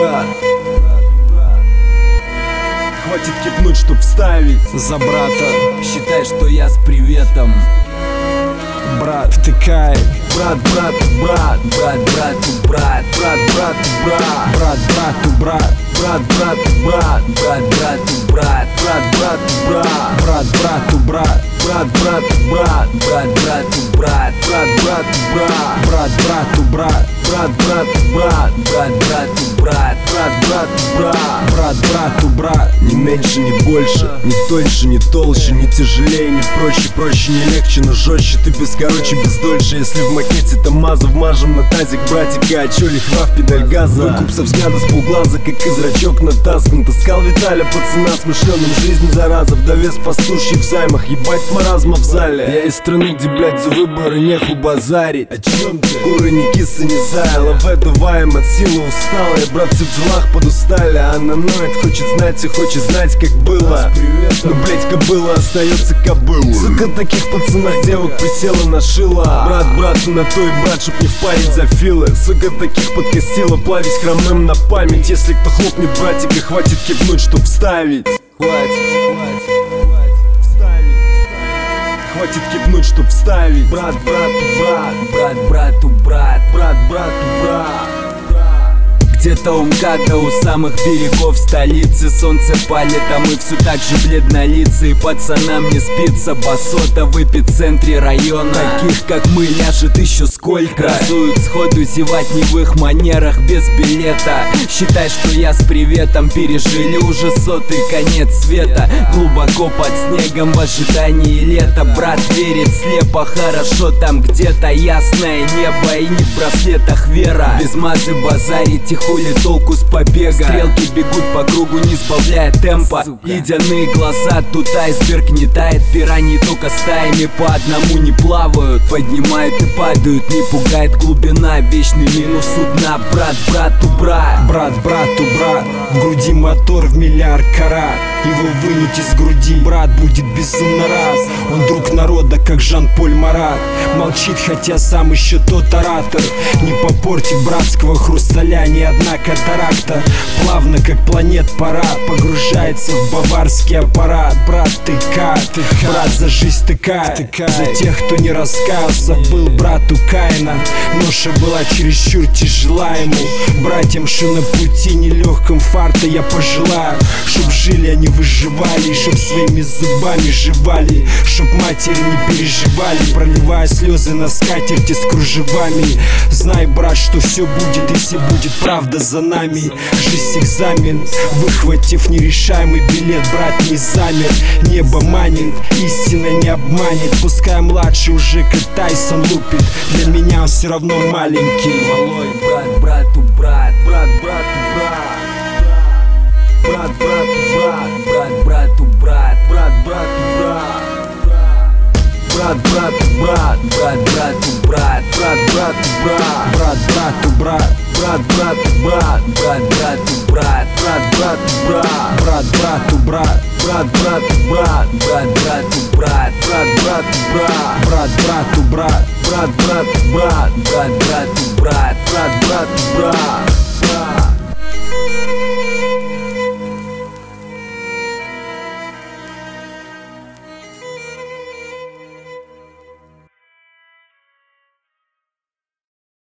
брат. Хватит кипнуть, чтоб вставить за брата. Считай, что я с приветом. Брат, втыкай. Брат, брат, брат, брат, брату, брат, брат, брату, брат, брат, брату, брат, брат, брату, брат, брат, брату, брат, брат, брату, брат, брат, брату, брат, брат, брату, брат, брат, брату, брат, брат, брату, брат, брат, брату, брат, брат, брату, брат, брат, брату, брат, брат, брату, брат, брат, брату, брат. Не меньше, не больше, не тоньше, не толще, не тяжелее, не проще, проще, не легче, но жестче. Ты без короче, без дольше. Если в макете Тамаза вмажем на тазик братика, а чё лихва в педаль газа. Выкуп со взгляда с полглаза, как и зрачок натаскан. Таскал Виталя, пацана смышленым, жизнь зараза. В довес пастушьи в займах, ебать маразма в зале. Я из страны, где, блядь, за выборы неху базарить. О чем ты? Куры не кисы, не заяла, в это ваем от силы устала. Я, братцы, в делах подустали, а она ноет, хочет знать и хочет знать, как было. Но, блядь, кобыла остается кобылой. Сука, таких пацанах девок присела на шило. Брат, брату на то и брат, чтоб не впарить за филы. Сука, таких подкосила, плавить хромым на память. Если кто хлопнет братика, хватит кипнуть, чтоб вставить. Хватит кипнуть, чтоб вставить. Брат, брату, брат, брат, брату, брат, брат, брату, брат. Где-то у МКАДа, у самых берегов столицы солнце палит, а мы все так же бледнолицые. Пацанам не спится, басота в эпицентре района. Таких как мы ляжет еще сколько. Разуют сходу зевать не в их манерах без билета. Считай, что я с приветом. Пережили уже 100-й конец света. Глубоко под снегом в ожидании лета. Брат верит слепо, хорошо там где-то ясное небо. И не в браслетах вера. Без мазы базарить тихо. Хули толку с побега. Стрелки бегут по кругу, не сбавляя темпа. Ледяные глаза, тут айсберг не тает. Пираньи только стаями по одному не плавают. Поднимают и падают, не пугает глубина. Вечный минус у дна. Брат, брату, брат, брат, брату, брат. В груди мотор в миллиард карат. Его вынуть из груди, брат будет безумно рад. Он друг народа, как Жан-Поль Марат. Молчит, хотя сам еще тот оратор. Не попорти братского хрусталя ни одна катаракта. Плавно, как планет парад, погружается в баварский аппарат. Брат, тыкай, брат, за жизнь тыкай. За тех, кто не раскаялся, был брату Каина. Ноша была чересчур тяжела ему. Братьям, что на пути нелегком фарта я пожелаю, чтоб жили они, выживали, чтоб своими зубами жевали, чтоб матери не переживали, проливая слезы на скатерти с кружевами. Знай, брат, что все будет, если будет правда за нами. Жизнь экзамен, выхватив нерешаемый билет, брат не замер. Небо манит, истина не обманет. Пускай младший уже как Тайсон лупит, для меня он все равно маленький. Малой брат, брату, брат, брат, брату, брат. Брат, брату, брат, брат, брату, брат, брат, брату, брат. Брат, брату, брат, брат, брату, брат, брат, брату, брат. Брат, брату, брат, брат, брату, брат, брат, брату, брат, брат, брату, брат. Брат, брату, брат, брат, брату, брат, брат, брату, брат, брат, брату, брат. Брат, брату, брат, брат, брату, брат, брат, брату, брат, брат, брату, брат.